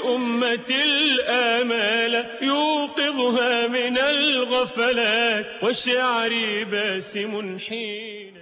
للأمة الآمال يوقظها من الغفلات والشعر باسم حين.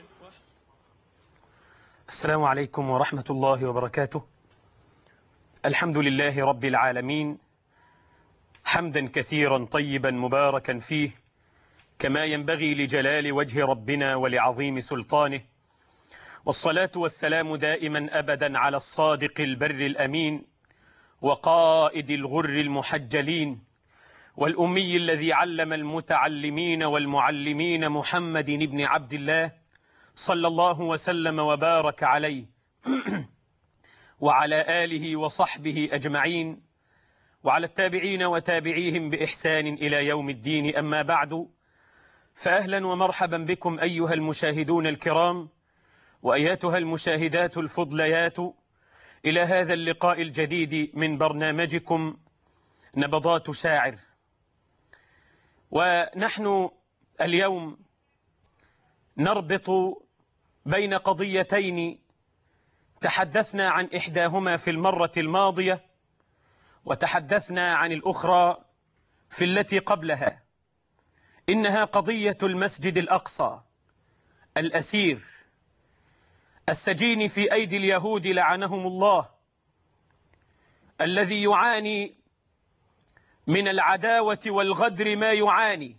السلام عليكم ورحمة الله وبركاته. الحمد لله رب العالمين، حمدا كثيرا طيبا مباركا فيه كما ينبغي لجلال وجه ربنا ولعظيم سلطانه، والصلاة والسلام دائما أبدا على الصادق البر الأمين وقائد الغر المحجلين والأمي الذي علم المتعلمين والمعلمين محمد بن عبد الله صلى الله وسلم وبارك عليه وعلى آله وصحبه أجمعين وعلى التابعين وتابعيهم بإحسان إلى يوم الدين. أما بعد، فأهلا ومرحبا بكم أيها المشاهدون الكرام وأياتها المشاهدات الفضليات إلى هذا اللقاء الجديد من برنامجكم نبضات شاعر. ونحن اليوم نربط بين قضيتين تحدثنا عن إحداهما في المرة الماضية وتحدثنا عن الأخرى في التي قبلها. إنها قضية المسجد الأقصى الأسير السجين في أيدي اليهود لعنهم الله، الذي يعاني من العداوة والغدر ما يعاني،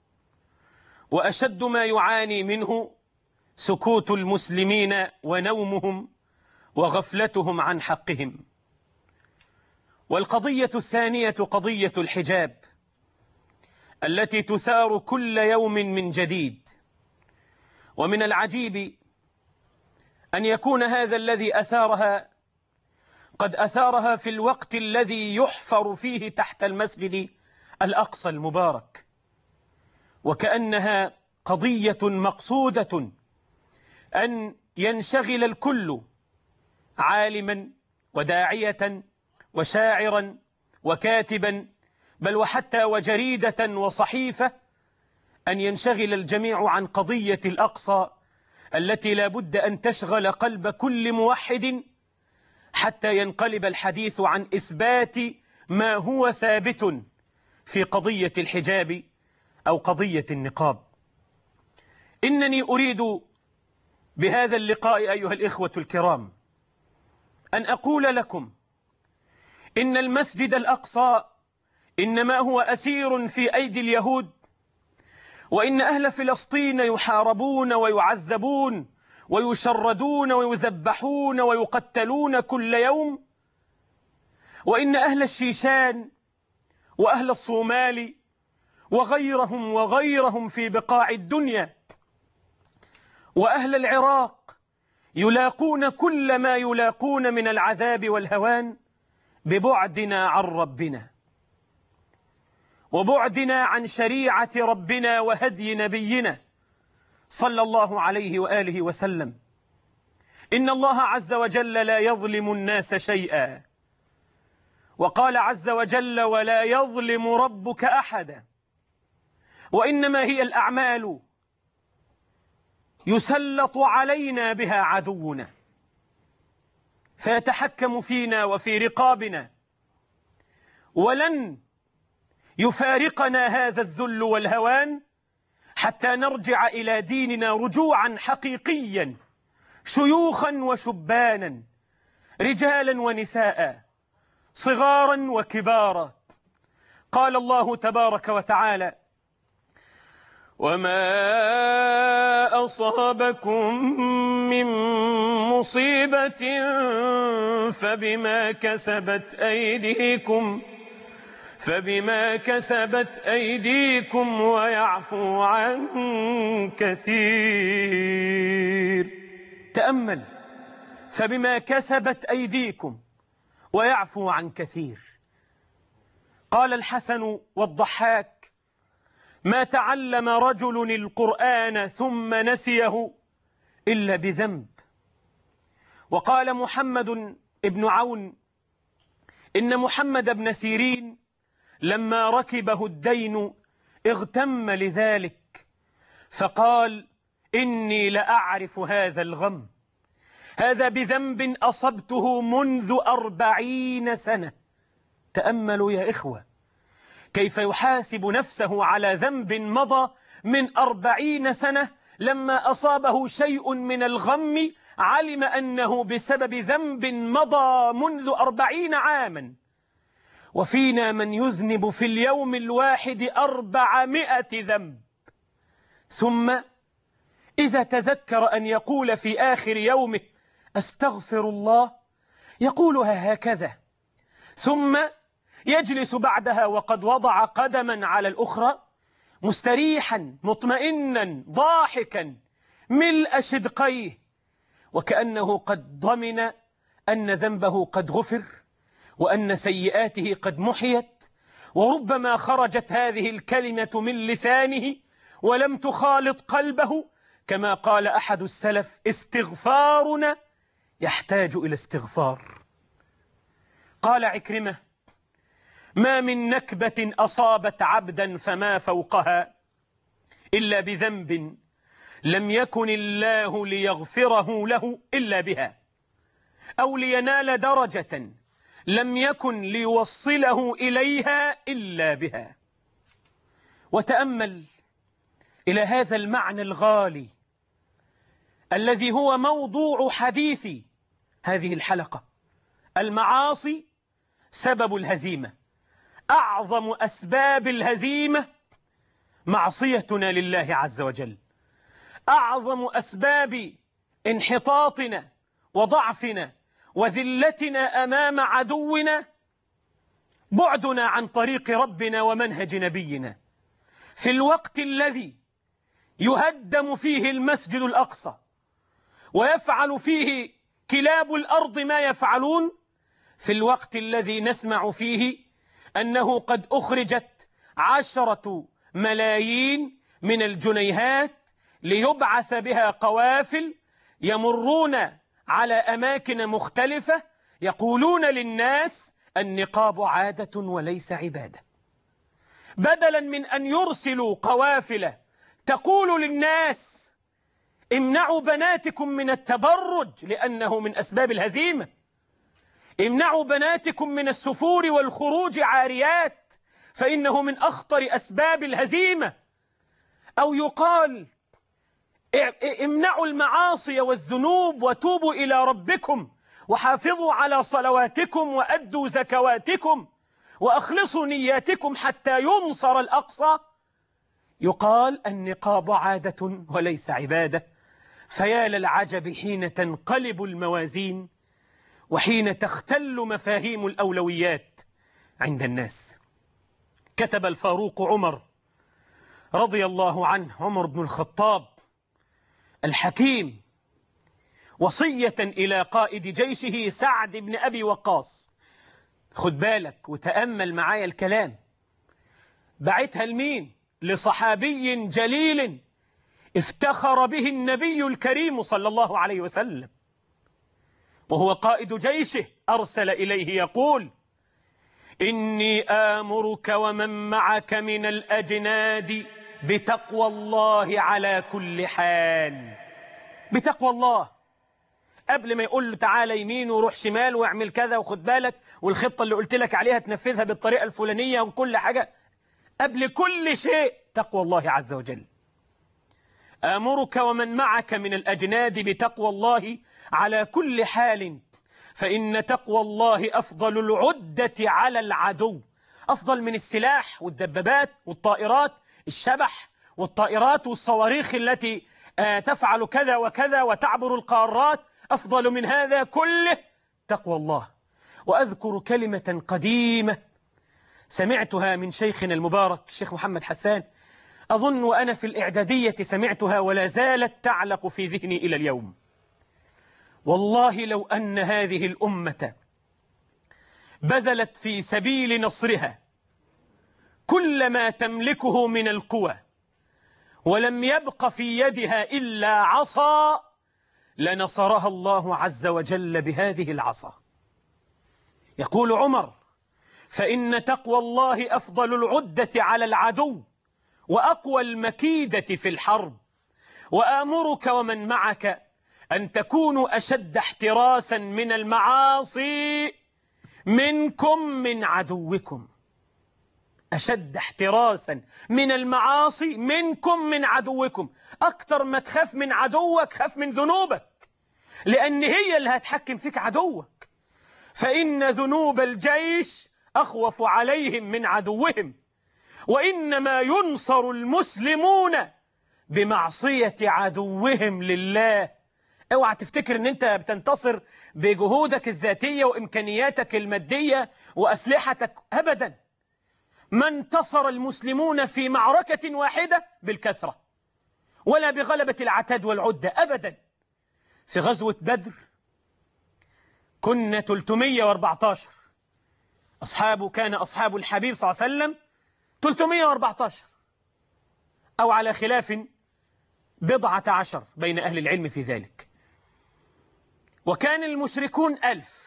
وأشد ما يعاني منه سكوت المسلمين ونومهم وغفلتهم عن حقهم. والقضية الثانية قضية الحجاب التي تثار كل يوم من جديد. ومن العجيب أن يكون هذا الذي أثارها قد أثارها في الوقت الذي يحفر فيه تحت المسجد الأقصى المبارك، وكأنها قضية مقصودة أن ينشغل الكل، عالما وداعية وشاعرا وكاتبا، بل وحتى وجريدة وصحيفة، أن ينشغل الجميع عن قضية الأقصى التي لا بد أن تشغل قلب كل موحد، حتى ينقلب الحديث عن إثبات ما هو ثابت في قضية الحجاب أو قضية النقاب. إنني أريد بهذا اللقاء أيها الإخوة الكرام أن أقول لكم إن المسجد الأقصى إنما هو أسير في أيدي اليهود، وإن أهل فلسطين يحاربون ويعذبون ويشردون ويذبحون ويقتلون كل يوم، وإن أهل الشيشان وأهل الصومال وغيرهم في بقاع الدنيا وأهل العراق يلاقون كل ما يلاقون من العذاب والهوان ببعدنا عن ربنا وبعدنا عن شريعة ربنا وهدي نبينا صلى الله عليه وآله وسلم. إن الله عز وجل لا يظلم الناس شيئا، وقال عز وجل ولا يظلم ربك أحدا، وإنما هي الأعمال يسلط علينا بها عدونا فيتحكم فينا وفي رقابنا، ولن يفارقنا هذا الذل والهوان حتى نرجع إلى ديننا رجوعا حقيقيا، شيوخا وشبانا، رجالا ونساء، صغارا وكبارا. قال الله تبارك وتعالى وما أصابكم من مصيبة فبما كسبت أيديكم ويعفو عن كثير. تأمل، فبما كسبت أيديكم ويعفو عن كثير. قال الحسن والضحاك ما تعلم رجل القرآن ثم نسيه إلا بذنب. وقال محمد بن عون إن محمد بن سيرين لما ركبه الدين اغتم لذلك فقال إني لأعرف هذا الغم، هذا بذنب أصبته منذ 40 سنة تأملوا يا إخوة كيف يحاسب نفسه على ذنب مضى من 40 سنة، لما أصابه شيء من الغم علم أنه بسبب ذنب مضى منذ 40 عاما. وفينا من يذنب في اليوم الواحد 400 ذنب، ثم إذا تذكر أن يقول في آخر يومه أستغفر الله يقولها هكذا، ثم يجلس بعدها وقد وضع قدما على الأخرى مستريحا مطمئنا ضاحكا ملء شدقيه، وكأنه قد ضمن أن ذنبه قد غفر وأن سيئاته قد محيت. وربما خرجت هذه الكلمة من لسانه ولم تخالط قلبه، كما قال أحد السلف استغفارنا يحتاج إلى استغفار. قال عكرمة ما من نكبة أصابت عبدا فما فوقها إلا بذنب لم يكن الله ليغفره له إلا بها، أو لينال درجة لم يكن ليوصله إليها إلا بها. وتأمل إلى هذا المعنى الغالي الذي هو موضوع حديث هذه الحلقة. المعاصي سبب الهزيمة، أعظم أسباب الهزيمة معصيتنا لله عز وجل، أعظم أسباب انحطاطنا وضعفنا وذلتنا أمام عدونا بعدنا عن طريق ربنا ومنهج نبينا. في الوقت الذي يهدم فيه المسجد الأقصى ويفعل فيه كلاب الأرض ما يفعلون، في الوقت الذي نسمع فيه أنه قد أخرجت 10 ملايين من الجنيهات ليبعث بها قوافل يمرون على أماكن مختلفة يقولون للناس النقاب عادة وليس عبادة، بدلا من أن يرسلوا قوافل تقول للناس امنعوا بناتكم من التبرج لأنه من أسباب الهزيمة، امنعوا بناتكم من السفور والخروج عاريات فإنه من أخطر أسباب الهزيمة، أو يقال امنعوا المعاصي والذنوب وتوبوا إلى ربكم وحافظوا على صلواتكم وأدوا زكواتكم وأخلصوا نياتكم حتى ينصر الأقصى، يقال النقاب عادة وليس عبادة. فيا للعجب حين تنقلب الموازين وحين تختل مفاهيم الأولويات عند الناس. كتب الفاروق عمر رضي الله عنه، عمر بن الخطاب الحكيم، وصية إلى قائد جيشه سعد بن أبي وقاص. خد بالك وتأمل معايا الكلام، بعتها لمين؟ لصحابي جليل افتخر به النبي الكريم صلى الله عليه وسلم، وهو قائد جيشه، أرسل إليه يقول إني آمرك ومن معك من الأجناد بتقوى الله على كل حال. بتقوى الله، قبل ما يقول له تعالى يمين وروح شمال واعمل كذا وخد بالك والخطة اللي قلت لك عليها تنفذها بالطريقة الفلانية وكل حاجة، قبل كل شيء تقوى الله عز وجل. آمرك ومن معك من الأجناد بتقوى الله على كل حال، فإن تقوى الله أفضل العدة على العدو، أفضل من السلاح والدبابات والطائرات، الشبح والطائرات والصواريخ التي تفعل كذا وكذا وتعبر القارات، أفضل من هذا كله تقوى الله. وأذكر كلمة قديمة سمعتها من شيخنا المبارك الشيخ محمد حسان، أظن وأنا في الإعدادية سمعتها ولا زالت تعلق في ذهني إلى اليوم. والله لو أن هذه الأمة بذلت في سبيل نصرها كل ما تملكه من القوى ولم يبق في يدها إلا عصا لنصرها الله عز وجل بهذه العصا. يقول عمر فإن تقوى الله أفضل العدة على العدو وأقوى المكيدة في الحرب، وآمرك ومن معك أن تكونوا أشد احتراسا من المعاصي منكم من عدوكم، أشد احتراسا من المعاصي منكم من عدوكم. أكتر ما تخاف من عدوك خاف من ذنوبك، لأن هي اللي هتحكم فيك عدوك. فإن ذنوب الجيش أخوف عليهم من عدوهم، وإنما ينصر المسلمون بمعصية عدوهم لله. اوعى تفتكر ان انت بتنتصر بجهودك الذاتية وإمكانياتك المادية وأسلحتك، أبدا. ما انتصر المسلمون في معركة واحدة بالكثرة ولا بغلبة العتاد والعدة أبدا. في غزوة بدر كنا 314 كان أصحاب الحبيب صلى الله عليه وسلم 314، أو على خلاف 17 بين أهل العلم في ذلك. وكان المشركون 1000.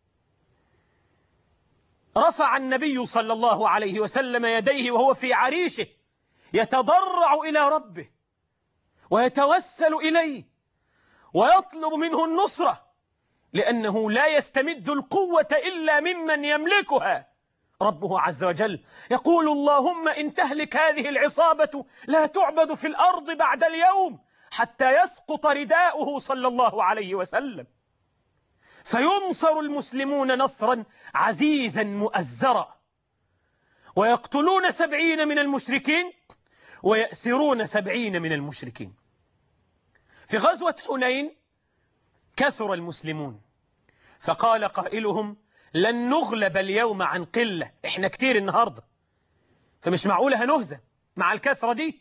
رفع النبي صلى الله عليه وسلم يديه وهو في عريشه يتضرع إلى ربه ويتوسل إليه ويطلب منه النصرة، لأنه لا يستمد القوة إلا ممن يملكها، ربه عز وجل. يقول: اللهم إن تهلك هذه العصابة لا تعبد في الأرض بعد اليوم حتى يسقط رداؤه صلى الله عليه وسلم. فينصر المسلمون نصرا عزيزا مؤزرا، ويقتلون 70 من المشركين ويأسرون 70 من المشركين. في غزوة حنين كثر المسلمون، فقال قائلهم: لن نغلب اليوم عن قلة، احنا كتير النهاردة، فمش معقولة هنهزم مع الكثرة دي.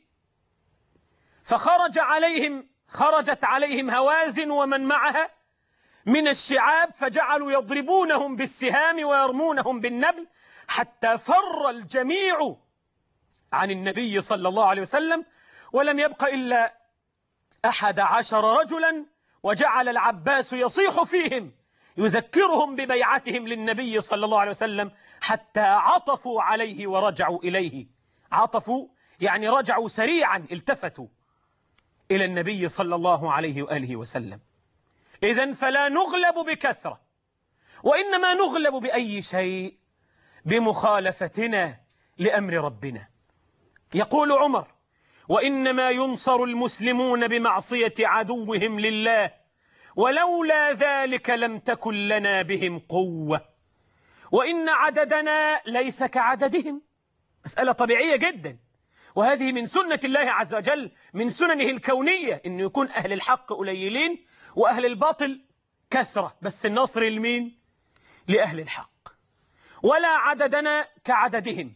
خرجت عليهم هوازن ومن معها من الشعاب، فجعلوا يضربونهم بالسهام ويرمونهم بالنبل، حتى فر الجميع عن النبي صلى الله عليه وسلم، ولم يبق إلا 11 رجلا. وجعل العباس يصيح فيهم يذكرهم ببيعتهم للنبي صلى الله عليه وسلم، حتى عطفوا عليه ورجعوا إليه. عطفوا يعني رجعوا سريعا، التفتوا إلى النبي صلى الله عليه وآله وسلم. إذن فلا نغلب بكثرة، وإنما نغلب بأي شيء؟ بمخالفتنا لأمر ربنا. يقول عمر: وإنما ينصر المسلمون بمعصية عدوهم لله، ولولا ذلك لم تكن لنا بهم قوة، وإن عددنا ليس كعددهم. مسألة طبيعية جدا، وهذه من سنة الله عز وجل، من سننه الكونية، إنه يكون أهل الحق قليلين وأهل الباطل كثرة، بس النصر لمين؟ لأهل الحق. ولا عددنا كعددهم،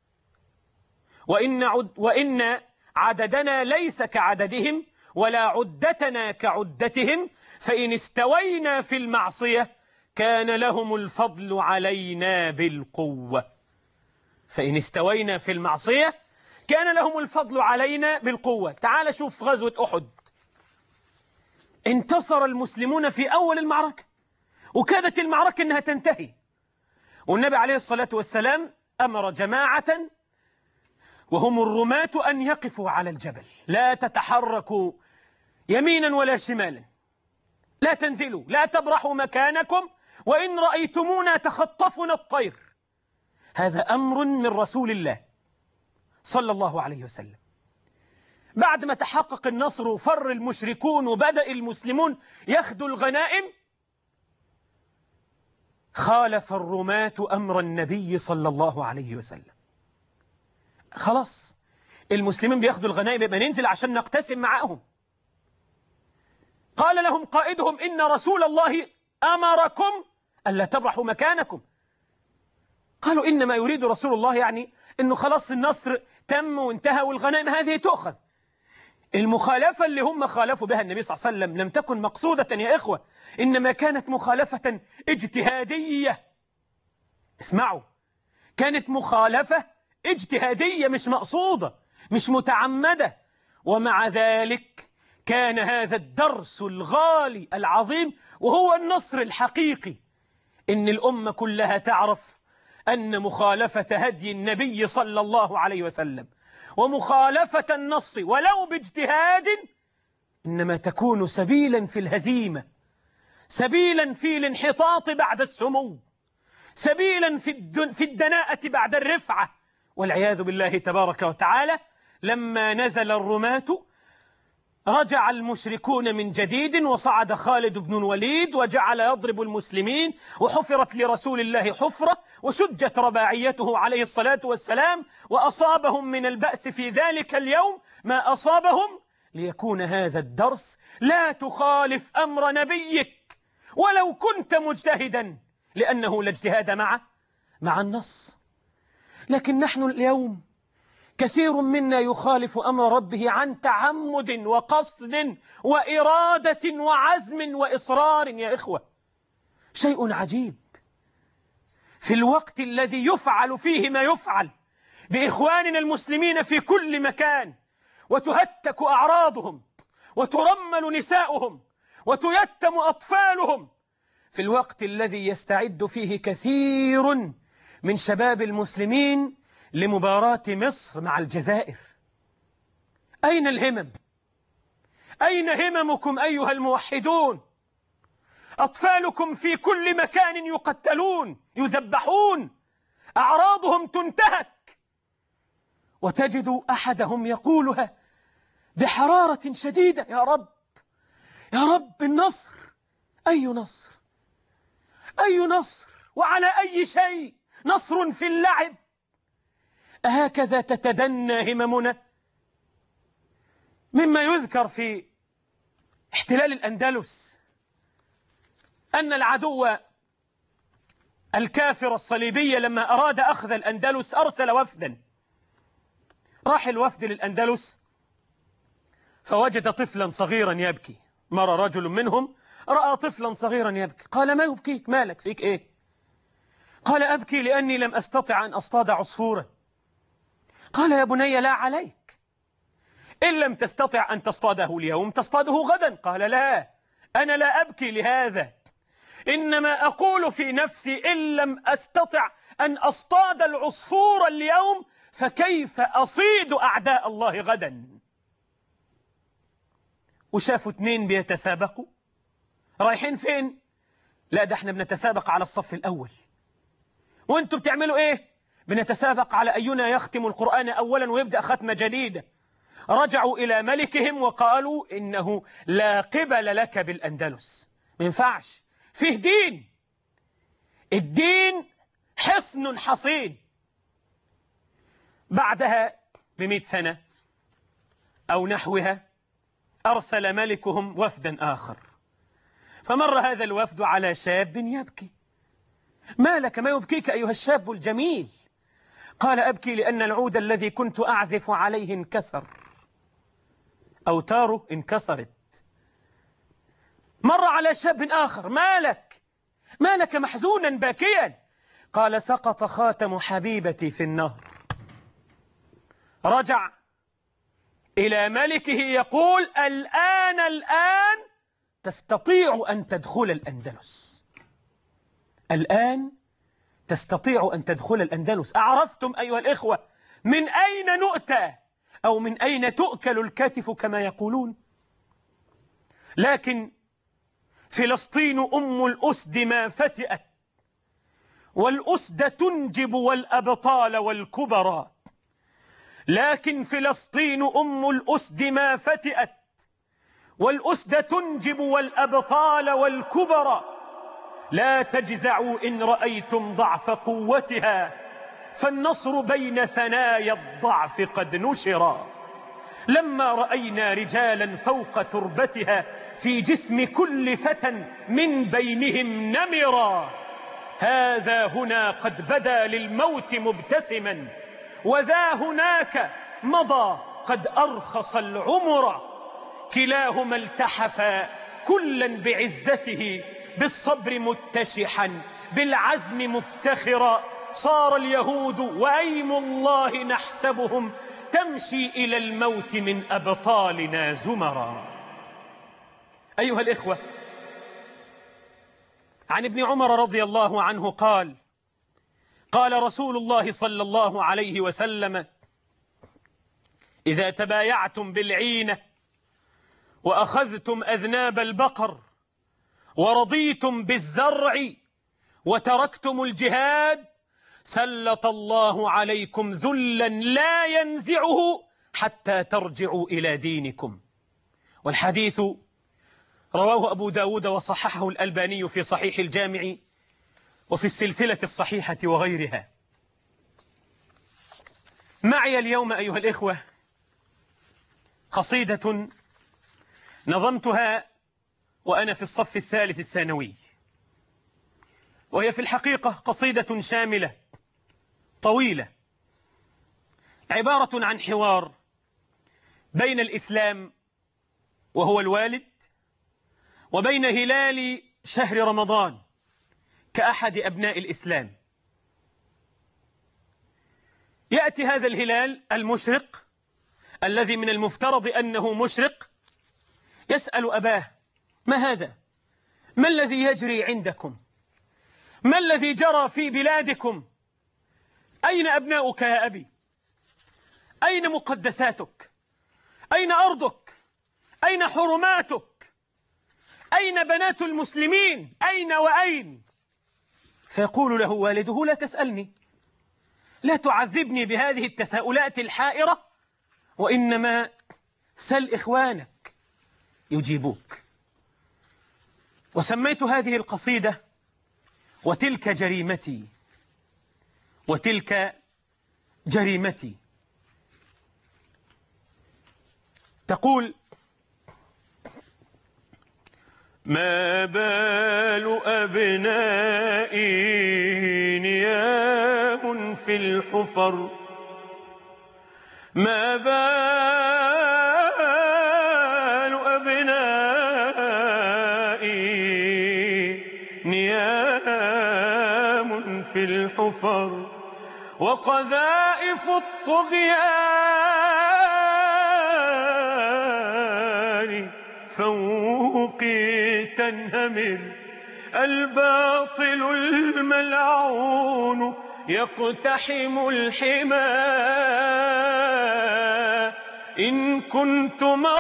وإن عددنا ليس كعددهم، ولا عدتنا كعدتهم، فإن استوينا في المعصية كان لهم الفضل علينا بالقوة. فإن استوينا في المعصية كان لهم الفضل علينا بالقوة. تعال شوف غزوة أحد، انتصر المسلمون في أول المعركة، وكادت المعركة أنها تنتهي، والنبي عليه الصلاة والسلام أمر جماعة وهم الرماة أن يقفوا على الجبل، لا تتحركوا يمينا ولا شمالا، لا تنزلوا، لا تبرحوا مكانكم، وإن رأيتمونا تخطفنا الطير. هذا أمر من رسول الله صلى الله عليه وسلم. بعد ما تحقق النصر وفر المشركون وبدأ المسلمون ياخذوا الغنائم، خالف الرماة أمر النبي صلى الله عليه وسلم. خلاص المسلمين بياخذوا الغنائم، يبقى ننزل عشان نقتسم معهم. قال لهم قائدهم: إن رسول الله أمركم ألا تبرحوا مكانكم. قالوا: إنما يريد رسول الله يعني إنه خلاص النصر تم وانتهى والغنائم هذه تؤخذ. المخالفة اللي هم خالفوا بها النبي صلى الله عليه وسلم لم تكن مقصودة يا إخوة، إنما كانت مخالفة اجتهادية. اسمعوا، كانت مخالفة اجتهادية مش مقصودة، مش متعمدة. ومع ذلك كان هذا الدرس الغالي العظيم، وهو النصر الحقيقي، إن الأمة كلها تعرف أن مخالفة هدي النبي صلى الله عليه وسلم ومخالفة النص ولو باجتهاد إنما تكون سبيلا في الهزيمة، سبيلا في الانحطاط بعد السمو، سبيلا في الدناءة بعد الرفعة، والعياذ بالله تبارك وتعالى. لما نزل الرماة رجع المشركون من جديد، وصعد خالد بن الوليد وجعل يضرب المسلمين، وحفرت لرسول الله حفرة، وشجت رباعيته عليه الصلاة والسلام، وأصابهم من البأس في ذلك اليوم ما أصابهم، ليكون هذا الدرس: لا تخالف أمر نبيك ولو كنت مجتهدا، لأنه لا اجتهاد مع النص. لكن نحن اليوم كثير منا يخالف أمر ربه عن تعمد وقصد وإرادة وعزم وإصرار. يا إخوة، شيء عجيب في الوقت الذي يفعل فيه ما يفعل بإخواننا المسلمين في كل مكان، وتهتك أعراضهم وترمل نساؤهم وتيتم أطفالهم، في الوقت الذي يستعد فيه كثير من شباب المسلمين لمباراة مصر مع الجزائر. أين الهمم؟ أين هممكم أيها الموحدون؟ أطفالكم في كل مكان يقتلون يذبحون، أعراضهم تنتهك، وتجد أحدهم يقولها بحرارة شديدة: يا رب يا رب النصر. أي نصر؟ أي نصر؟ وعلى أي شيء؟ نصر في اللعب؟ أهكذا تتدنى هممنا؟ مما يذكر في احتلال الأندلس أن العدو الكافر الصليبي لما أراد أخذ الأندلس أرسل وفدا. راح الوفد للأندلس فوجد طفلا صغيرا يبكي. مر رجل منهم رأى طفلا صغيرا يبكي، قال: ما يبكيك؟ مالك؟ فيك إيه؟ قال: أبكي لأني لم أستطع أن أصطاد عصفورا. قال: يا بني لا عليك، إن لم تستطع أن تصطاده اليوم تصطاده غدا. قال: لا، أنا لا أبكي لهذا، إنما أقول في نفسي: إن لم أستطع أن أصطاد العصفور اليوم فكيف أصيد أعداء الله غدا؟ وشافوا اتنين بيتسابقوا. رايحين فين؟ لا، ده احنا بنتسابق على الصف الأول. وانتوا بتعملوا ايه؟ بنتسابق على أينا يختم القرآن أولا ويبدأ ختمة جديدة. رجعوا إلى ملكهم وقالوا: إنه لا قبل لك بالأندلس، ما ينفعش، فيه دين، الدين حصن حصين. بعدها ب100 سنة أو نحوها أرسل ملكهم وفدا آخر، فمر هذا الوفد على شاب يبكي. ما لك؟ ما يبكيك أيها الشاب الجميل؟ قال: أبكي لأن العود الذي كنت أعزف عليه انكسر، أوتاره انكسرت. مر على شاب آخر: ما لك؟ ما لك محزونا باكيا؟ قال: سقط خاتم حبيبتي في النهر. رجع إلى ملكه يقول: الآن تستطيع أن تدخل الأندلس، الآن تستطيع أن تدخل الأندلس. أعرفتم أيها الإخوة من أين نؤتى أو من أين تؤكل الكتف كما يقولون؟ لكن فلسطين أم الأسد ما فتئت، والأسد تنجب والأبطال والكبرى. لكن فلسطين أم الأسد ما فتئت، والأسد تنجب والأبطال والكبرى. لا تجزعوا إن رأيتم ضعف قوتها، فالنصر بين ثنايا الضعف قد نشرا. لما رأينا رجالا فوق تربتها، في جسم كل فتى من بينهم نمرا. هذا هنا قد بدا للموت مبتسما، وذا هناك مضى قد أرخص العمر. كلاهما التحفا كلا بعزته، بالصبر متشحا بالعزم مفتخرا. صار اليهود وأيم الله نحسبهم، تمشي إلى الموت من أبطالنا زمرا. أيها الإخوة، عن ابن عمر رضي الله عنه قال: قال رسول الله صلى الله عليه وسلم: إذا تبايعتم بالعينة وأخذتم أذناب البقر ورضيتم بالزرع وتركتم الجهاد سلط الله عليكم ذلا لا ينزعه حتى ترجعوا إلى دينكم. والحديث رواه أبو داود وصححه الألباني في صحيح الجامع وفي السلسلة الصحيحة وغيرها. معي اليوم أيها الإخوة قصيدة نظمتها وأنا في الصف الثالث الثانوي، وهي في الحقيقة قصيدة شاملة طويلة، عبارة عن حوار بين الإسلام وهو الوالد وبين هلال شهر رمضان كأحد أبناء الإسلام. يأتي هذا الهلال المشرق الذي من المفترض أنه مشرق يسأل أباه: ما هذا؟ ما الذي يجري عندكم؟ ما الذي جرى في بلادكم؟ أين أبناؤك يا أبي؟ أين مقدساتك؟ أين أرضك؟ أين حرماتك؟ أين بنات المسلمين؟ أين وأين؟ فيقول له والده: لا تسألني، لا تعذبني بهذه التساؤلات الحائرة، وإنما سل إخوانك يجيبوك. وسميت هذه القصيدة وتلك جريمتي، وتلك جريمتي. تقول: ما بال أبنائي نيام في الحفر، ما بال أبنائي نيام في الحفر، وقذائف الطغيان فوقي تنهمر، الباطل الملعون يقتحم الحمى، إن كنت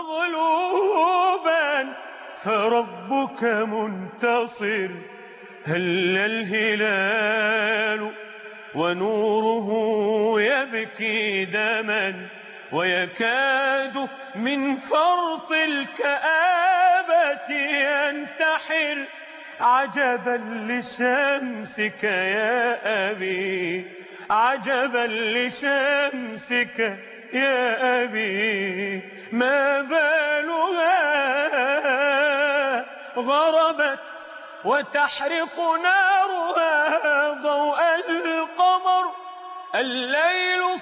مغلوبا فربك منتصر، هل الهلال ونوره يبكي دما، ويكاد من فرط الكآبة ينتحر، عجبا لشمسك يا أبي، عجبا لشمسك يا أبي، ما بالها غربت وتحرق نارها ضوء القمر، الليل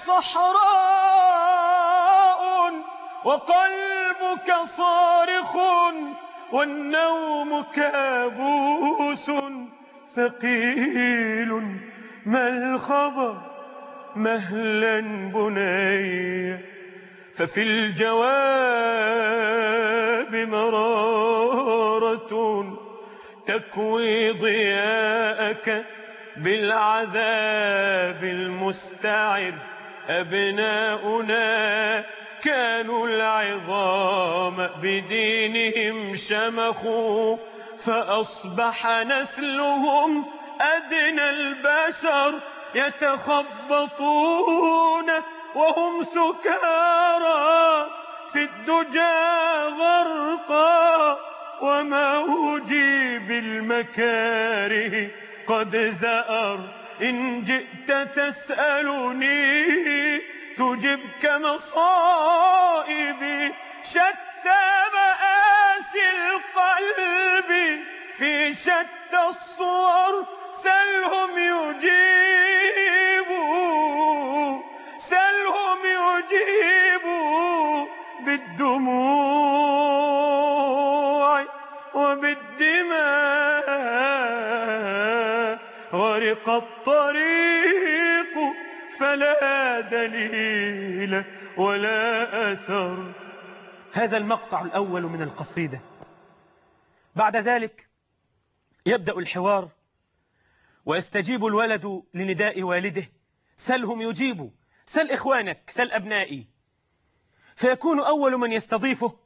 صحراء وقلبك صارخ، والنوم كابوس ثقيل، ما الخبر مهلا بني، ففي الجواب مرارة تكوي ضياءك بالعذاب المستعر، أبناؤنا كانوا العظام بدينهم شمخوا، فأصبح نسلهم أدنى البشر، يتخبطون وهم سكارى في الدجى غرقا، وموجي بالمكاره قد زأر، إن جئت تسألني تجبك مصائبي، شتى مآسي القلب في شتى الصور، سلهم يجيبوا، سلهم يجيبوا بالدموع وبالدماء، غرق الطريق فلا دليل ولا أثر. هذا المقطع الأول من القصيدة. بعد ذلك يبدأ الحوار، ويستجيب الولد لنداء والده: سلهم يجيبوا، سل إخوانك، سل أبنائي. فيكون أول من يستضيفه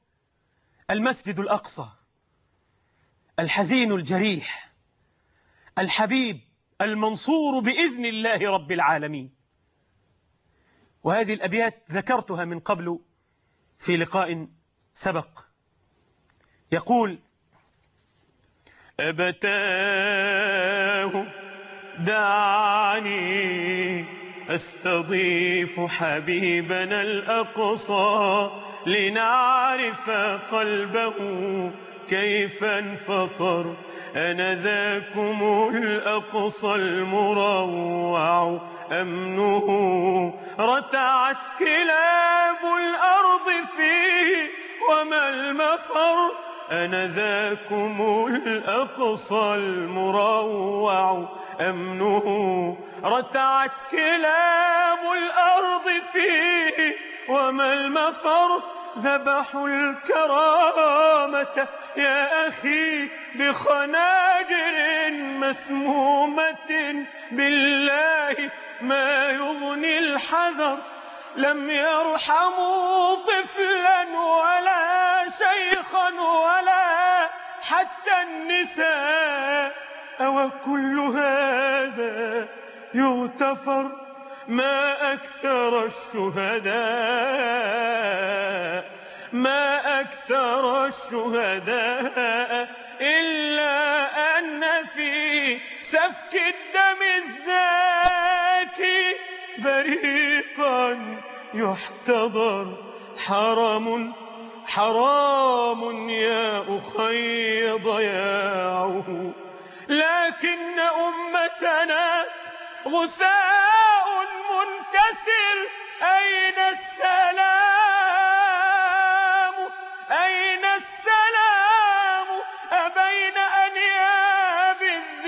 المسجد الأقصى، الحزين الجريح، الحبيب المنصور بإذن الله رب العالمين. وهذه الأبيات ذكرتها من قبل في لقاء سبق. يقول: أبتاه دعني أستضيف حبيبنا الأقصى لنعرف قلبه كيف انفطر. أنا ذاكم الأقصى المروع أمنه رتعت كلاب الأرض فيه وما المفر. أنا ذاكم الأقصى المروع أمنه رتعت كلاب الأرض فيه وما المفر. ذبحوا الكرامة يا أخي بخناجر مسمومة بالله ما يغني الحذر. لم يرحموا طفلا ولا شيخا ولا حتى النساء. وكل هذا يغتفر. ما أكثر الشهداء ما أكثر الشهداء إلا أن في سفك الدم الزاكي بريقا يحتضر. حرام يا أخي ضياعه. لكن أمتنا غثاء منتثر. أين السلام أين السلام أبين أنياب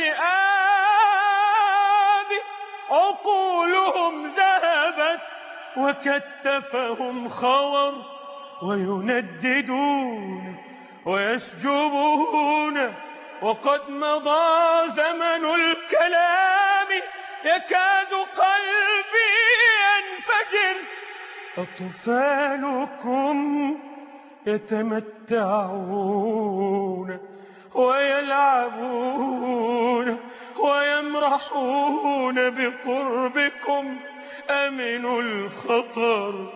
الذئاب. عقولهم ذهبت وكتفهم خور وينددون ويسجبون. وقد مضى زمن الكلام يكاد قلبي ينفجر. أطفالكم يتمتعون ويلعبون ويمرحون بقربكم أمنوا الخطر.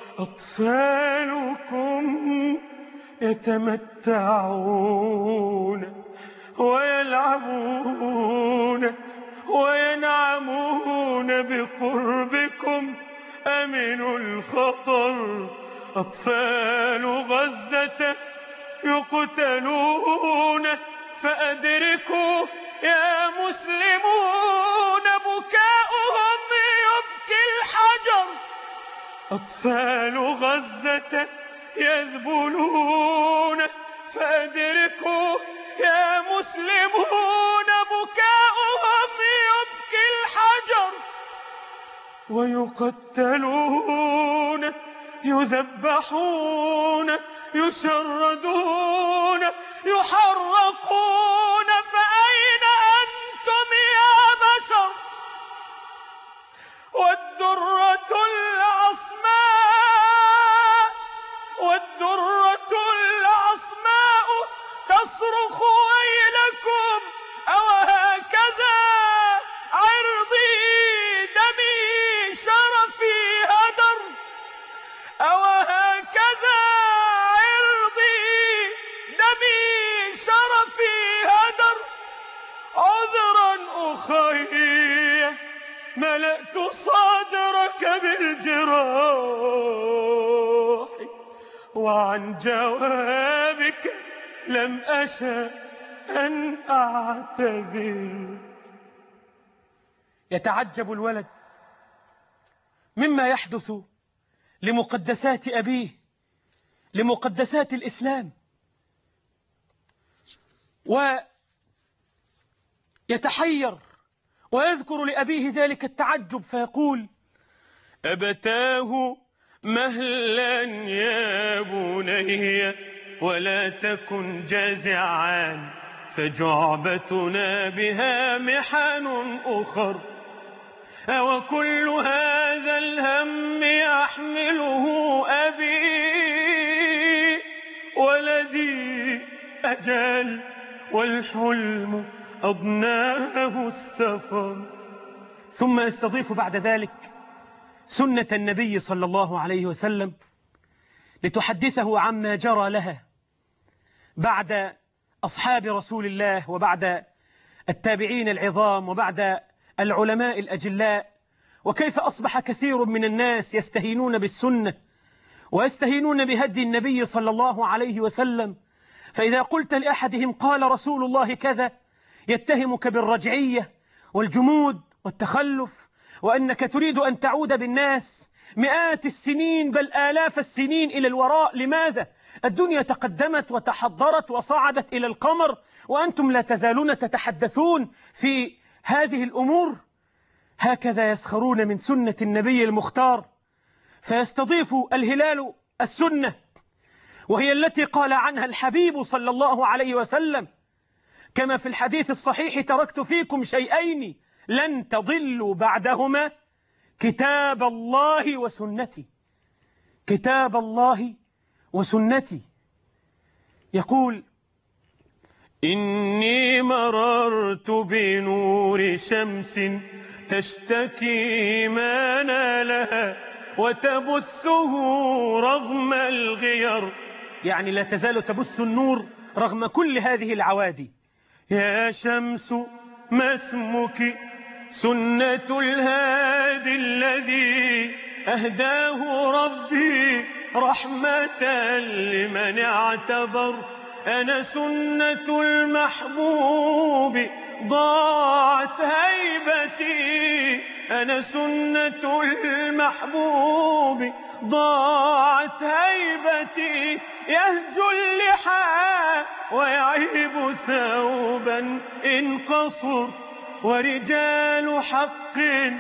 أطفالكم يتمتعون ويلعبون وينعمون بقربكم أمنوا الخطر. أطفال غزة يقتلون فأدركوا يا مسلمون بكاؤهم يبكي الحجر. أطفال غزة يذبلون فأدركوا يا مسلمون بكاؤهم يبكي الحجر. ويقتلون يذبحون يشردون يحرقون. فأين أنتم يا بشر؟ والدرة العصماء تصرخ ويلكم. أوهكذا عرضي دمي شرفي هدر. أوهكذا عرضي دمي شرفي هدر. عذرا أخي ملأت صدرك بالجراح وعن جوابك لم أشأ أن أعتذر. يتعجب الولد مما يحدث لمقدسات أبيه، لمقدسات الإسلام، ويتحير ويذكر لأبيه ذلك التعجب فيقول: أبتاه مهلا يا بني ولا تكن جازعا فجعبتنا بها محن أخر. وكل هذا الهم يحمله أبي ولدي أجل والحلم أضناه السفر. ثم يستضيف بعد ذلك سنة النبي صلى الله عليه وسلم لتحدثه عما جرى لها بعد أصحاب رسول الله وبعد التابعين العظام وبعد العلماء الأجلاء، وكيف أصبح كثير من الناس يستهينون بالسنة ويستهينون بهدي النبي صلى الله عليه وسلم، فإذا قلت لأحدهم قال رسول الله كذا يتهمك بالرجعية والجمود والتخلف، وأنك تريد أن تعود بالناس مئات السنين بل آلاف السنين إلى الوراء. لماذا؟ الدنيا تقدمت وتحضرت وصعدت إلى القمر، وأنتم لا تزالون تتحدثون في هذه الأمور. هكذا يسخرون من سنة النبي المختار. فيستضيف الهلال السنة، وهي التي قال عنها الحبيب صلى الله عليه وسلم كما في الحديث الصحيح: تركت فيكم شيئين لن تضلوا بعدهما، كتاب الله وسنتي. كتاب الله وسنتي. يقول: إني مررت بنور شمس تشتكي ما نالها وتبثه رغم الغير. يعني لا تزال تبث النور رغم كل هذه العوادي. يا شمس ما اسمك؟ سنة الهادي الذي أهداه ربي رحمة لمن اعتبر. أنا سنة المحبوب ضاعت هيبتي، أنا سنة المحبوب ضاعت هيبتي. يهجو اللحى ويعيب ثوبا إن قصر، ورجال حق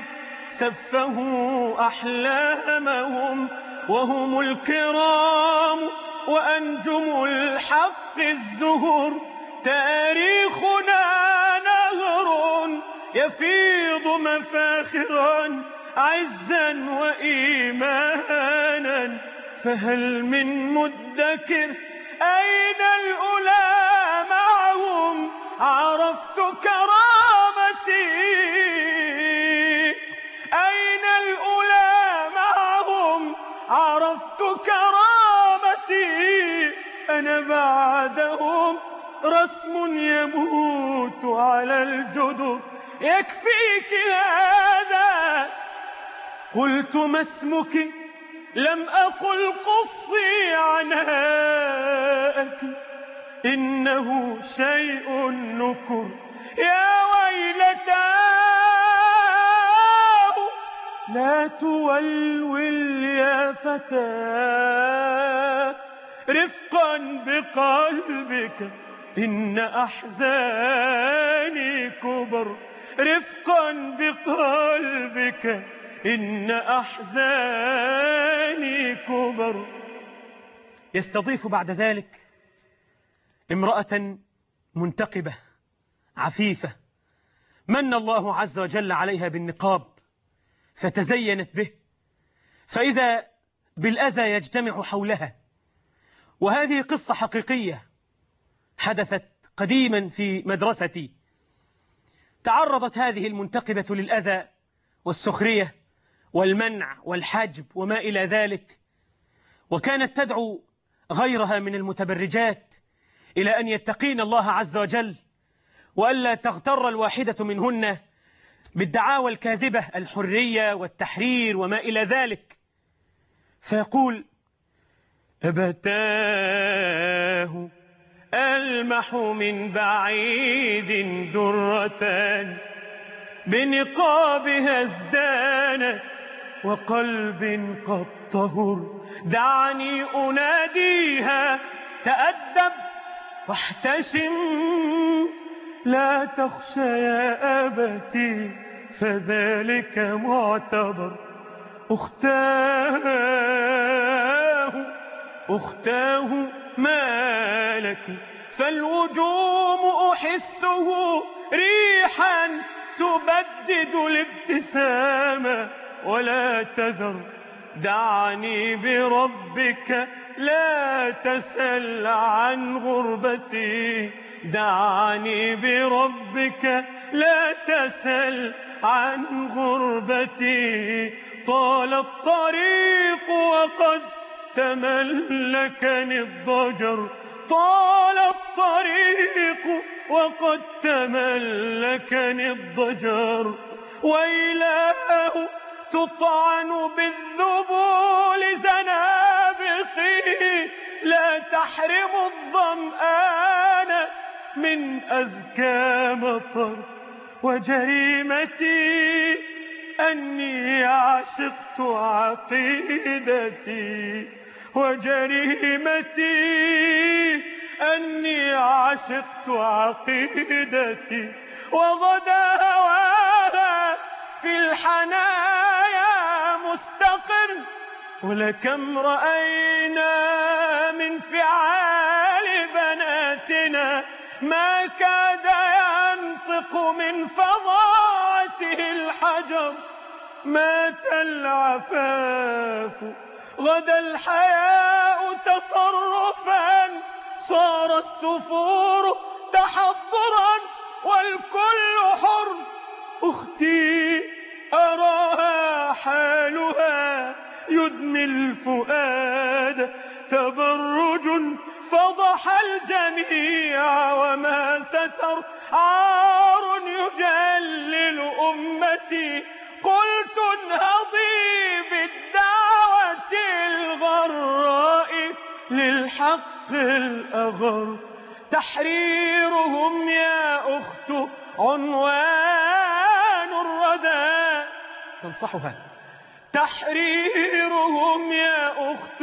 سفهوا أحلامهم وهم الكرام وأنجم الحق الزهر. تاريخنا نهر يفيض مفاخرا عزا وإيمانا، فهل من مدكر؟ أين الأولى معهم؟ عرفت كرامتي. أين الأولى معهم؟ عرفت كرامتي. أنا بعدهم رسم يموت على الجدر. يكفيك هذا. قلت: ما اسمك؟ لم أقل قصي عناءك، إنه شيء نكر. يا ويلتاه لا تولول يا فتى، رفقا بقلبك إن أحزاني كبر. رفقا بقلبك إن أحزاني كبر. يستضيف بعد ذلك امرأة منتقبة عفيفة من الله عز وجل عليها بالنقاب فتزينت به، فإذا بالأذى يجتمع حولها. وهذه قصة حقيقية حدثت قديما في مدرستي. تعرضت هذه المنتقبة للأذى والسخرية والمنع والحجب وما إلى ذلك، وكانت تدعو غيرها من المتبرجات إلى أن يتقين الله عز وجل، وألا تغتر الواحدة منهن بالدعاوى الكاذبة الحرية والتحرير وما إلى ذلك. فيقول: أبتاه ألمح من بعيد درة، بنقابها ازدانت وقلب قد طهر. دعني أناديها تأدب واحتشم، لا تخشى يا أبتي فذلك معتبر. أختاه ما لك؟ فالوجوم أحسه ريحا تبدد الابتسامة ولا تذر دعني بربك لا تسل عن غربتي، دعني بربك لا تسل عن غربتي. طال الطريق وقد تملكني الضجر، طال الطريق وقد تملكني الضجر. ويلاه تطعن بالذبول زنابقي، لا تحرم الظمآن من أزكى مطر. وجريمتي أني عشقت عقيدتي، وجريمتي أني عشقت عقيدتي. وغدا هواها في الحنايا مستقر، ولكم رأينا من فعال بناتنا ما كاد ينطق من فظاعته الحجر. مات العفاف غدا الحياء تطرفا، صار السفور تحضرا والكل حر. أختي أراها حالها يدمي الفؤاد، تبرج فضح الجميع وما ستر، عار يجلل أمتي. قلت انهضي بالدعوة الغراء للحق الأغر. تحريرهم يا أخت عنوان الردى، تنصحها. تحريرهم يا أخت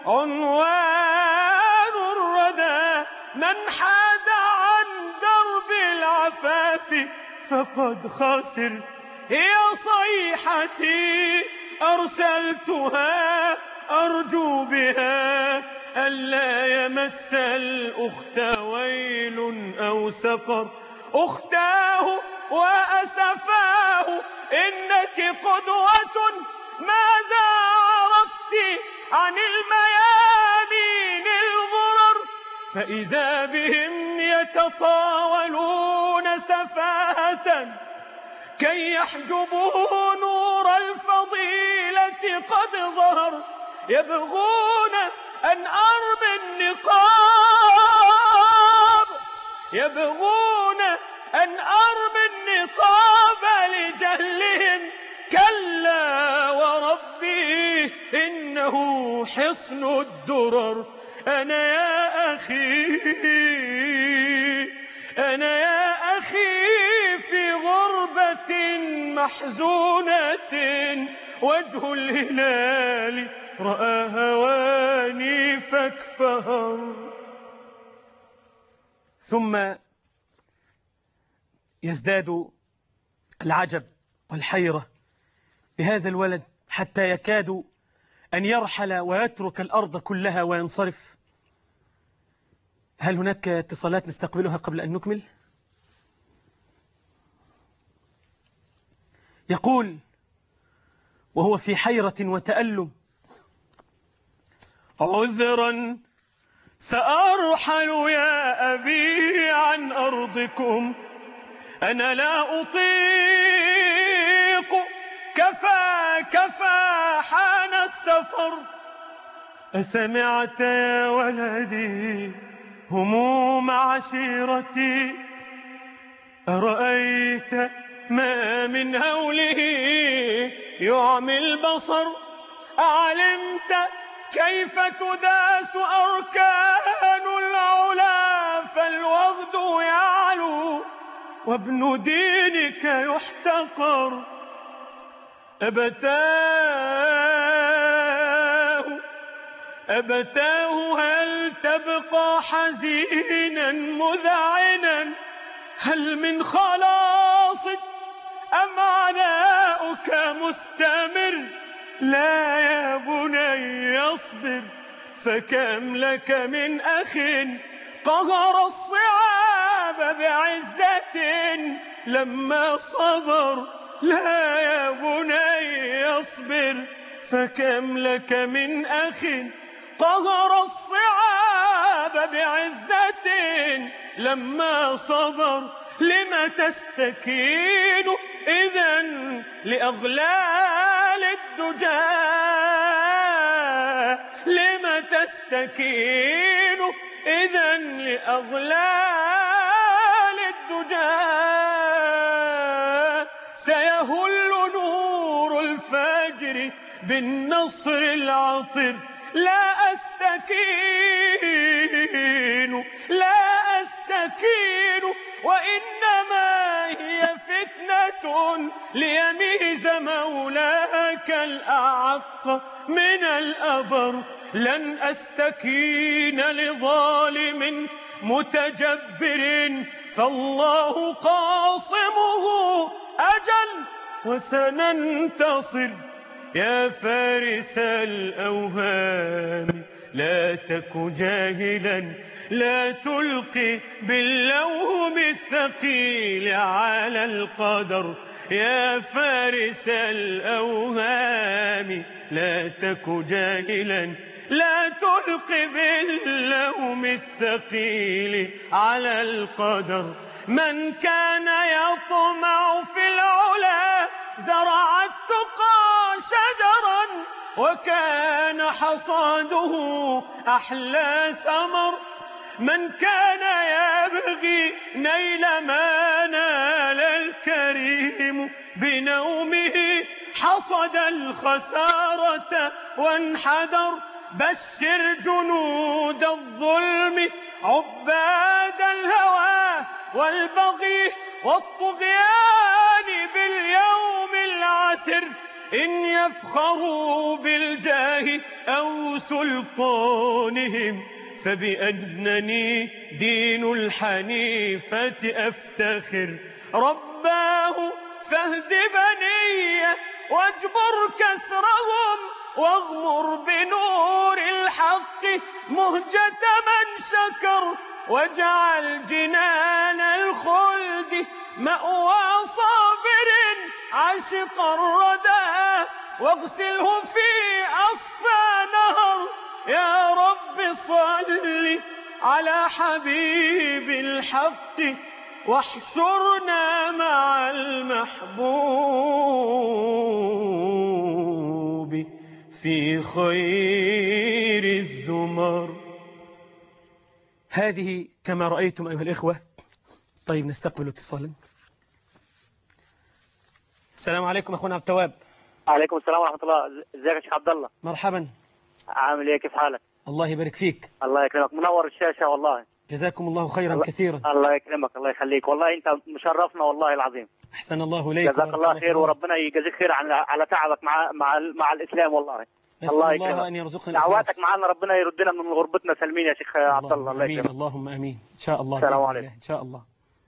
عنوان الردى، من حاد عن درب العفاف فقد خسر. هي صيحتي أرسلتها أرجو بها ألا يمس الأخت ويل أو سقر. أختاه وأسفاه إنك قدوة، ماذا عرفت عن الميامين الغرر؟ فإذا بهم يتطاولون سفاهة كي يحجبوا نور الفضيلة قد ظهر. يبغون أن أرمي النقاب، يبغون أن أرمي النقاب لجهلهم. كلا وربي إنه حصن الدرر. أنا يا أخي، أنا يا أخي في غربة محزونة، وجه الهلال رأى هواني فاكفهر. ثم يزداد العجب والحيرة بهذا الولد حتى يكاد أن يرحل ويترك الأرض كلها وينصرف. هل هناك اتصالات نستقبلها قبل أن نكمل؟ يقول وهو في حيرة وتألم: عذرا سأرحل يا أبي عن أرضكم، أنا لا أطيق، كفى حان السفر. أسمعت يا ولدي هموم عشيرتي؟ أرأيت ما من هوله يعمي البصر؟ أعلمت كيف تداس أركان العلا فالوغد يعلو وابن دينك يحتقر؟ أبتاه هل تبقى حزينا مذعنا؟ هل من خلاص أم عناؤك مستمر؟ لا يا بني اصبر، فكم لك من أخ قهر الصعاب بعزة لما صبر. لا يا بني اصبر، فكم لك من أخ قهر الصعاب بعزة لما صبر. لم تستكين إذا لأغلال الدجى؟ لم تستكين إذا لأغلال الدجى؟ سيهل نور الفجر بالنصر العطر. لا أستكين لا أستكين وإنما هي فتنة ليميز مولاك الأعق من الأبر. لن أستكين لظالم متجبر فالله قاصمه أجل وسننتصر. يا فارس الأوهام لا تك جاهلا، لا تلقي باللوم الثقيل على القدر. يا فارس الأوهام لا تك جاهلا، لا تلقي باللوم الثقيل على القدر. من كان يطمع في العلا زرع التقى شجرا وكان حصاده أحلى ثمر. من كان يبغي نيل ما نال الكريم بنومه حصد الخسارة وانحدر. بشر جنود الظلم عباد الهوى والبغي والطغيان باليوم العسر. إن يفخروا بالجاه أو سلطانهم فبأنني دين الحنيفة أفتخر. رباه فاهد بنيه واجبر كسرهم واغمر بنور الحق مهجة من شكر. واجعل جنان الخلد مأوى صابر عاشق الردى واغسله في أصفى نهر. يا رب صل على حبيب الحق واحشرنا مع المحبوب في خير الزمر. هذه كما رأيتم أيها الإخوة. طيب نستقبل اتصالا. السلام عليكم أخونا عبد التواب. عليكم السلام ورحمة الله. ازيك يا شيخ عبد الله؟ مرحبا. عامل ايه؟ كيف حالك؟ الله يبارك فيك. الله يكرمك، منور الشاشة والله. جزاكم الله خيرا كثيرا. الله يكرمك، الله يخليك، والله انت مشرفنا والله العظيم. أحسن الله إليك. جزاك الله خير وربنا يجزيك خير على تعبك مع الإسلام والله. الله يكرمك. أن يرزقنا دعواتك معنا ربنا يردنا من غربتنا سالمين يا شيخ عبد الله. الله يكرمك. اللهم آمين إن شاء الله. السلام عليكم. إن شاء الله.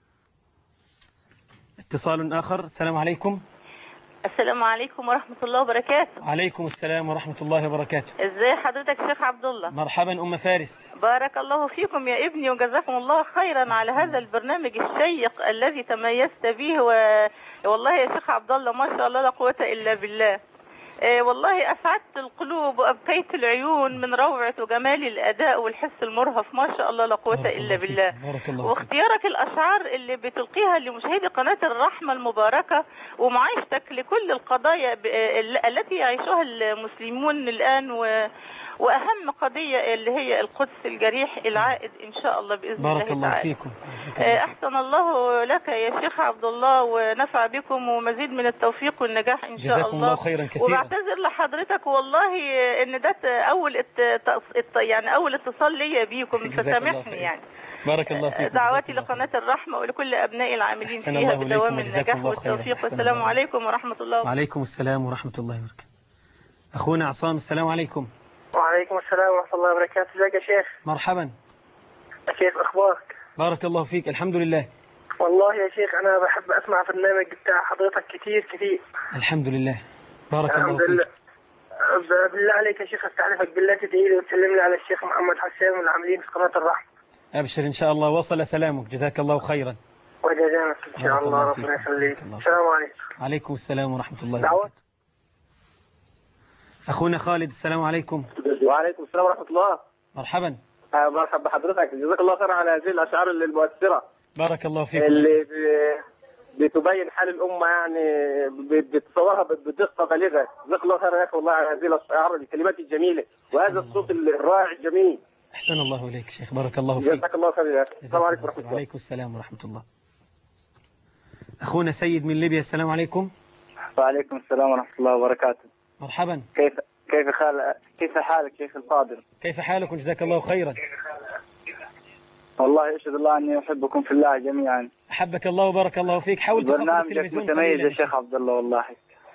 اتصال آخر. السلام عليكم. السلام عليكم ورحمة الله وبركاته. عليكم السلام ورحمة الله وبركاته. ازاي حضرتك شيخ عبد الله؟ مرحبا أم فارس. بارك الله فيكم يا ابني وجزاكم الله خيرا على هذا البرنامج الشيق الذي تميزت به. والله يا شيخ عبد الله ما شاء الله لا قوة إلا بالله. والله أسعدت القلوب وأبقيت العيون من روعة وجمال الأداء والحس المرهف ما شاء الله لا قوة إلا بالله. بارك الله واختيارك الأشعار اللي بتلقيها لمشاهدي قناة الرحمة المباركة ومعايشتك لكل القضايا التي يعيشها المسلمون الآن وأهم قضية اللي هي القدس الجريح العائد إن شاء الله بإذن الله تعالى. بارك الله فيكم. أحسن الله لك يا شيخ عبد الله ونفع بكم ومزيد من التوفيق والنجاح إن شاء الله. جزاكم الله خيرا كثيرا. وبعتذر لحضرتك والله إن ده أول اتصال ليا بيكم فسامحني يعني. بارك الله فيكم. دعواتي لقناة الرحمة ولكل أبناء العاملين فيها بدوام النجاح والتوفيق. والسلام عليكم ورحمة الله وبركاته. وعليكم السلام ورحمة الله وبركاته. أخونا عصام السلام عليكم. وعليكم السلام ورحمة الله وبركاته. ازيك يا شيخ؟ مرحبا. كيف أخبارك؟ بارك الله فيك. الحمد لله. والله يا شيخ أنا بحب أسمع برنامج بتاع حضرتك كتير. الحمد لله. بارك الله فيك. بالله عليك يا شيخ استعرفك بالله تدعي لي وتسلم لي على الشيخ محمد حسان والعاملين في قناة الرحمة. أبشر إن شاء الله وصل سلامك. جزاك الله خيرا. وجزانا إن شاء الله ربنا يخليك. السلام عليكم. عليكم السلام ورحمة الله وبركاته. أخونا خالد السلام عليكم. وعليكم السلام ورحمة الله. مرحبا. مرحبا بحضرتك، جزاك الله خير على هذه الأشعار المؤثرة بارك الله فيكم. اللي بتبين حال الأمة، يعني بتصورها بدقة بالغة. جزاك الله خير يا أخي والله على هذه الأشعار، الكلمات الجميلة وهذا الصوت الرائع الجميل. أحسن الله إليك شيخ، بارك الله فيك. جزاك الله خير يا أخي. السلام عليكم ورحمة الله. وعليكم السلام ورحمة الله. أخونا سيد من ليبيا السلام عليكم. وعليكم السلام ورحمة الله وبركاته. مرحبا. كيف حالك شيخ الفاضل؟ كيف حالكم؟ جزاك الله خيرا. والله أشهد الله أني أحبكم في الله جميعا. أحبك الله وبارك الله فيك. حاول تخفض التلفزيون قليلا. برنامجك متميز يا شيخ عبد الله، والله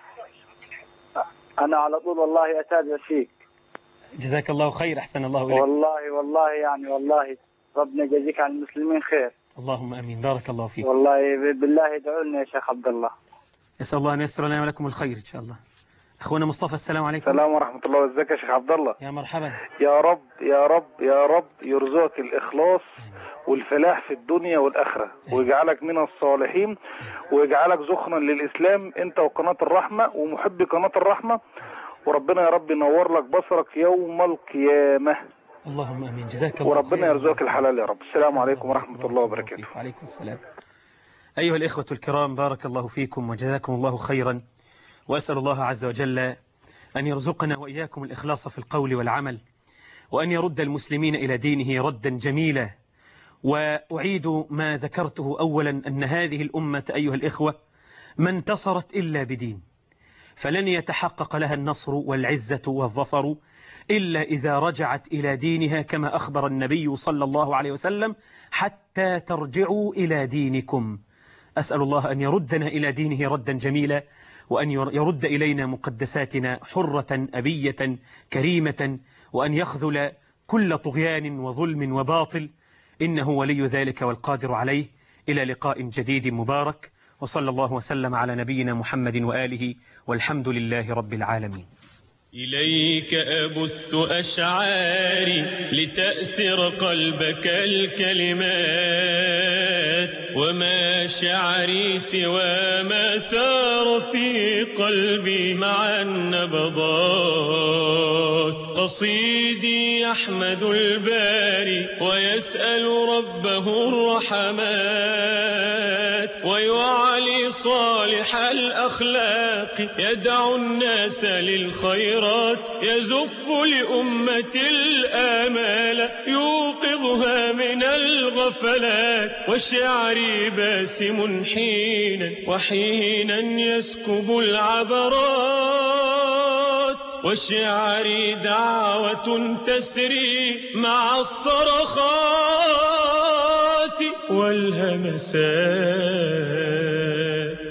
أنا على طول والله أتابع فيك. جزاك الله خير، أحسن الله إليك. والله يعني والله ربنا يجزيك عن المسلمين خير. اللهم أمين، بارك الله فيك. والله بالله ادعوا لنا يا شيخ عبد الله. يسأل الله أن ييسر لنا ولكم الخير إن شاء الله. أخونا مصطفى السلام عليكم. السلام ورحمة الله. وازيك يا شيخ عبد الله؟ يا مرحبا. يا رب يا رب يا رب يرزقك الإخلاص والفلاح في الدنيا والآخرة، ويجعلك من الصالحين، ويجعلك زخرا للإسلام أنت وقناة الرحمة ومحبي قناة الرحمة، وربنا يا رب ينور لك بصرك يوم القيامة. اللهم امين، جزاك الله وربنا يرزقك الحلال يا رب. السلام عليكم ورحمة الله وبركاته. وعليكم السلام. أيها الإخوة الكرام، بارك الله فيكم وجزاكم الله خيرا، وأسأل الله عز وجل أن يرزقنا وإياكم الإخلاص في القول والعمل، وأن يرد المسلمين إلى دينه ردا جميلا. وأعيد ما ذكرته أولا، أن هذه الأمة أيها الإخوة ما انتصرت إلا بدين، فلن يتحقق لها النصر والعزة والظفر إلا إذا رجعت إلى دينها، كما أخبر النبي صلى الله عليه وسلم: حتى ترجعوا إلى دينكم. أسأل الله أن يردنا إلى دينه ردا جميلا، وأن يرد إلينا مقدساتنا حرة أبية كريمة، وأن يخذل كل طغيان وظلم وباطل، إنه ولي ذلك والقادر عليه. إلى لقاء جديد مبارك، وصلى الله وسلم على نبينا محمد وآله، والحمد لله رب العالمين. إليك أبث أشعاري لتأسر قلبك الكلمات، وما شعري سوى ما ثار في قلبي مع النبضات. قصيدي يحمد الباري ويسأل ربه الرحمات، ويعلي صالح الأخلاق يدعو الناس للخيرات، يزف لأمة الآمال يوقظها من الغفلات. وشعري باسم حينا وحينا يسكب العبرات، وشعري دعوة تسري مع الصرخات والهمسات.